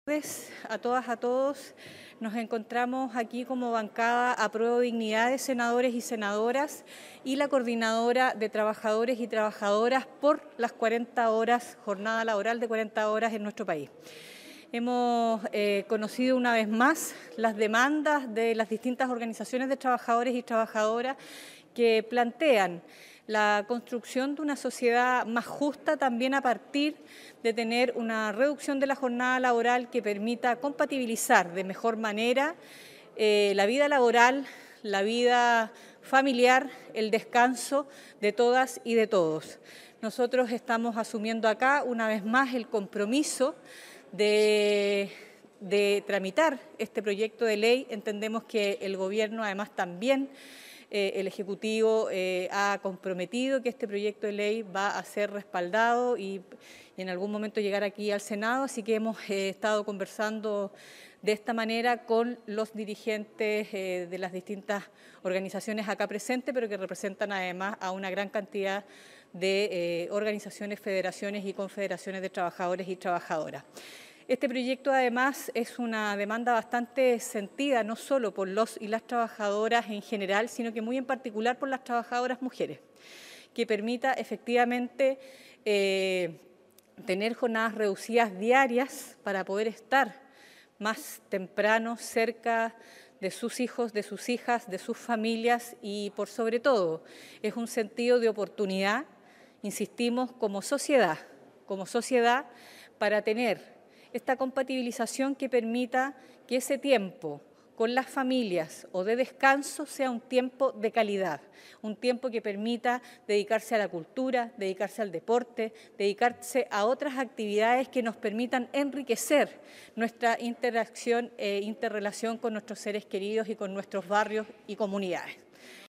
Tardes a todas, a todos. Nos encontramos aquí como bancada Apruebo Dignidad de senadores y senadoras y la coordinadora de trabajadores y trabajadoras por las 40 horas, jornada laboral de 40 horas en nuestro país. Hemos conocido una vez más las demandas de las distintas organizaciones de trabajadores y trabajadoras que plantean la construcción de una sociedad más justa también a partir de tener una reducción de la jornada laboral que permita compatibilizar de mejor manera la vida laboral, la vida familiar, el descanso de todas y de todos. Nosotros estamos asumiendo acá una vez más el compromiso de tramitar este proyecto de ley. Entendemos que el Gobierno además también el Ejecutivo ha comprometido que este proyecto de ley va a ser respaldado y en algún momento llegar aquí al Senado, así que hemos estado conversando de esta manera con los dirigentes de las distintas organizaciones acá presentes, pero que representan además a una gran cantidad de organizaciones, federaciones y confederaciones de trabajadores y trabajadoras. Este proyecto además es una demanda bastante sentida, no solo por los y las trabajadoras en general, sino que muy en particular por las trabajadoras mujeres, que permita efectivamente tener jornadas reducidas diarias para poder estar más temprano cerca de sus hijos, de sus hijas, de sus familias y por sobre todo es un sentido de oportunidad, insistimos, como sociedad para tener esta compatibilización que permita que ese tiempo con las familias o de descanso sea un tiempo de calidad, un tiempo que permita dedicarse a la cultura, dedicarse al deporte, dedicarse a otras actividades que nos permitan enriquecer nuestra interacción e interrelación con nuestros seres queridos y con nuestros barrios y comunidades.